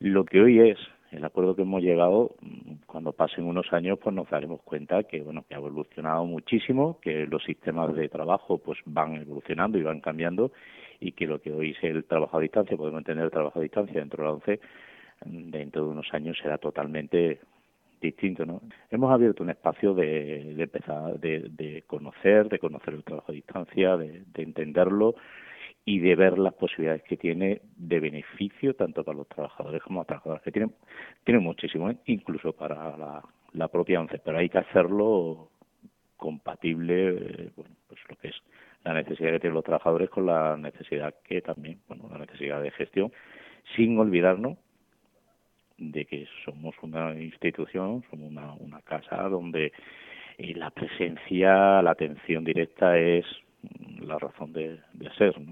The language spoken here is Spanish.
Lo que hoy es el acuerdo que hemos llegado, cuando pasen unos años, pues nos daremos cuenta que, bueno, que ha evolucionado muchísimo, que los sistemas de trabajo pues van evolucionando y van cambiando, y que lo que hoy es el trabajo a distancia, podemos entender el trabajo a distancia dentro de la ONCE, dentro de unos años será totalmente distinto, ¿no? Hemos abierto un espacio de empezar, de conocer el trabajo a distancia, de entenderlo y de ver las posibilidades que tiene de beneficio tanto para los trabajadores como para los trabajadores, que tiene muchísimo, ¿eh? Incluso para la propia ONCE, pero hay que hacerlo compatible, bueno, pues lo que es la necesidad que tienen los trabajadores con la necesidad que también, bueno, la necesidad de gestión, sin olvidarnos de que somos una institución, somos una casa donde la presencia, la atención directa es la razón de ser, ¿no?